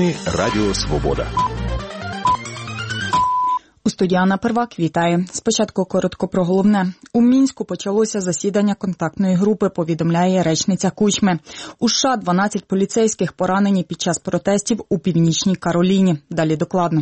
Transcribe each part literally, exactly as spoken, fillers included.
Новини Радіо Свобода. У студії Анна Первак вітає. Спочатку коротко про головне. У Мінську почалося засідання контактної групи, повідомляє речниця Кучми. У США дванадцять поліцейських поранені під час протестів у Північній Кароліні. Далі докладно.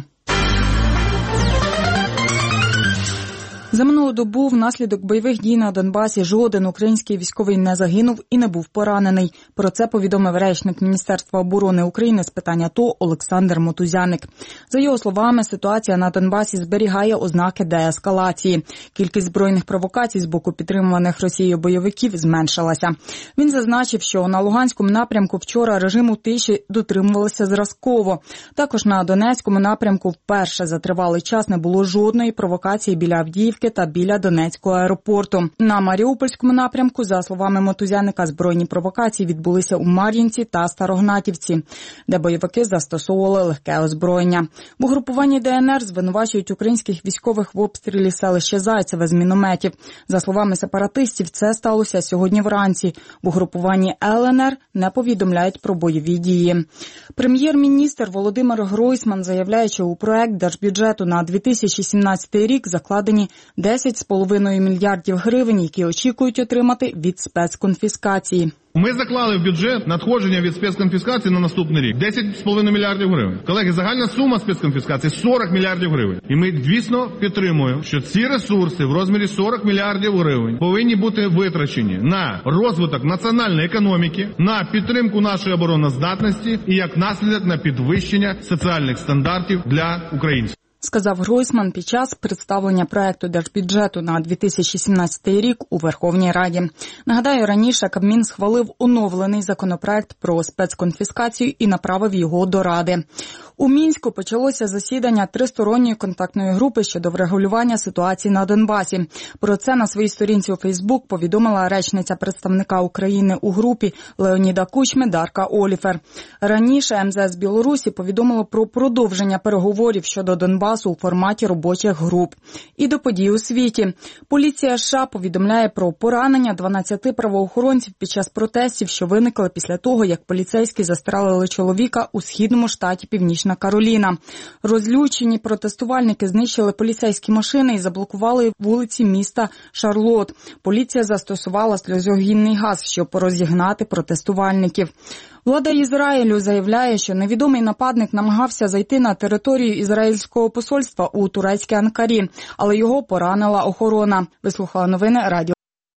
За минулу добу внаслідок бойових дій на Донбасі жоден український військовий не загинув і не був поранений. Про це повідомив речник Міністерства оборони України з питань АТО Олександр Мотузяник. За його словами, ситуація на Донбасі зберігає ознаки деескалації. Кількість збройних провокацій з боку підтримуваних Росією бойовиків зменшилася. Він зазначив, що на Луганському напрямку вчора режиму тиші дотримувалися зразково. Також на Донецькому напрямку вперше за тривалий час не було жодної провокації біля Авдіївки та біля Донецького аеропорту. На Маріупольському напрямку, за словами Мотузяника, збройні провокації відбулися у Мар'їнці та Старогнатівці, де бойовики застосовували легке озброєння. В угрупуванні ДНР звинувачують українських військових в обстрілі селища Зайцеве з мінометів. За словами сепаратистів, це сталося сьогодні вранці. В угрупуванні ЛНР не повідомляють про бойові дії. Прем'єр-міністр Володимир Гройсман заявляє, що у проект держбюджету на дві тисячі сімнадцятий рік закладені десять з половиною мільярдів гривень, які очікують отримати від спецконфіскації. Ми заклали в бюджет надходження від спецконфіскації на наступний рік десять з половиною мільярдів гривень. Колеги, загальна сума спецконфіскації сорок мільярдів гривень. І ми, звісно, підтримуємо, що ці ресурси в розмірі сорок мільярдів гривень повинні бути витрачені на розвиток національної економіки, на підтримку нашої обороноздатності і, як наслідок, на підвищення соціальних стандартів для українців. Сказав Гройсман під час представлення проекту держбюджету на дві тисячі сімнадцятий рік у Верховній Раді. Нагадаю, раніше Кабмін схвалив оновлений законопроект про спецконфіскацію і направив його до Ради. У Мінську почалося засідання тристоронньої контактної групи щодо врегулювання ситуації на Донбасі. Про це на своїй сторінці у Фейсбук повідомила речниця представника України у групі Леоніда Кучми Дарка Оліфер. Раніше ем зе ес Білорусі повідомило про продовження переговорів щодо Донбасу у форматі робочих груп. І до подій у світі. Поліція США повідомляє про поранення дванадцяти правоохоронців під час протестів, що виникли після того, як поліцейські застрелили чоловіка у східному штаті Північна Кароліна. Розлючені протестувальники знищили поліцейські машини і заблокували вулиці міста Шарлот. Поліція застосувала сльозогінний газ, щоб розігнати протестувальників. Влада Ізраїлю заявляє, що невідомий нападник намагався зайти на територію ізраїльського посольства у турецькій Анкарі, але його поранила охорона. Вислухала новини Радіо